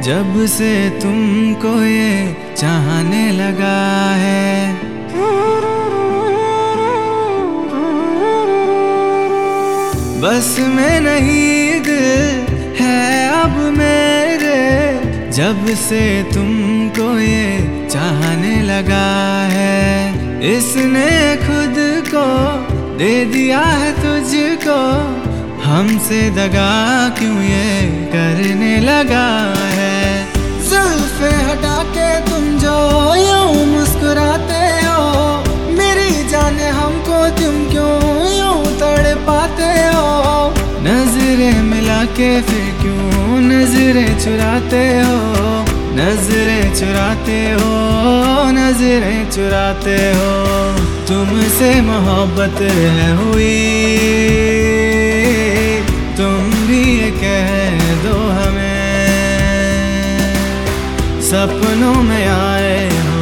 जब से तुमको ये चाहने लगा है। बस में नहीं दिल है अब मेरे, जब से तुमको ये चाहने लगा है। इसने खुद को दे दिया है तुझको, हमसे दगा क्यों ये करने लगा है। जुल्फे हटा के तुम जो यूं मुस्कुराते हो, मेरी जाने हमको तुम क्यों यूं तड़पाते हो। नजरें मिला के फिर क्यों नजरें चुराते हो, नजरें चुराते हो, नजरें चुराते हो। तुमसे मोहब्बत है हुई, तुम भी ये कह दो हमें। सपनों में आए हो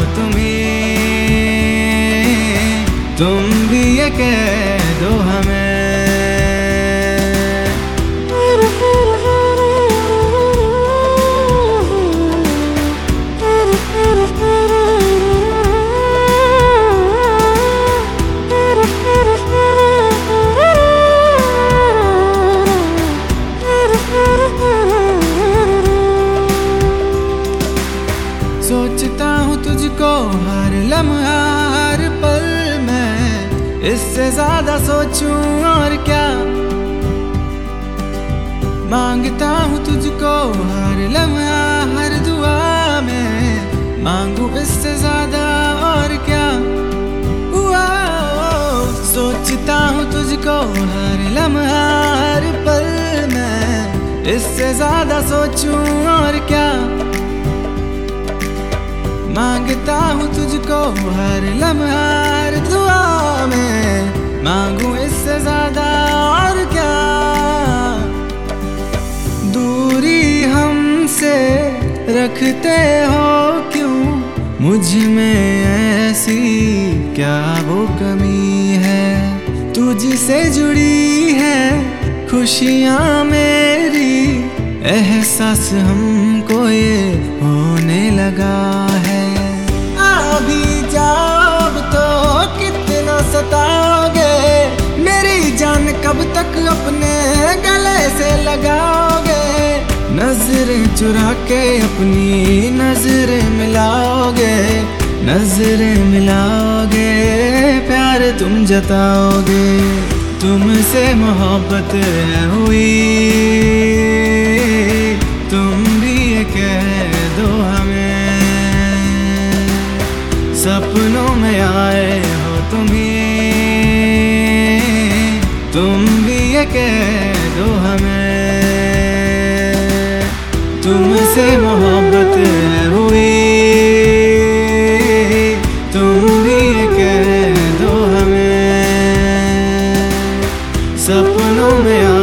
तुम भी ये कह दो हमें। सोचता हूँ तुझको हर लम्हा हर पल में, इससे ज्यादा सोचूं और क्या। मांगता हूँ तुझको हर लम्हा हर दुआ में, मांगू इससे ज्यादा और क्या। सोचता हूँ तुझको हर लम्हा हर पल में, इससे ज्यादा सोचूं और क्या। मांगता हूँ तुझको हर लम्हा हर दुआ में, मांगू इससे ज्यादा और क्या। दूरी हमसे रखते हो क्यों, मुझ में ऐसी क्या वो कमी है। तुझसे जुड़ी है खुशियाँ मेरी, एहसास हमको ये होने लगा है। अभी जाओ तो कितना सताओगे, मेरी जान कब तक अपने गले से लगाओगे। नजरें चुरा के अपनी नजरें मिलाओगे, नजरें मिलाओगे, प्यार तुम जताओगे। तुमसे मोहब्बत हुई, तुम भी ये कह दो हमें। सपनों में आए हो तुम भी ये कह दो हमें। तुमसे मोहब्बत हुई, तुम भी ये कह दो हमें। सपनों में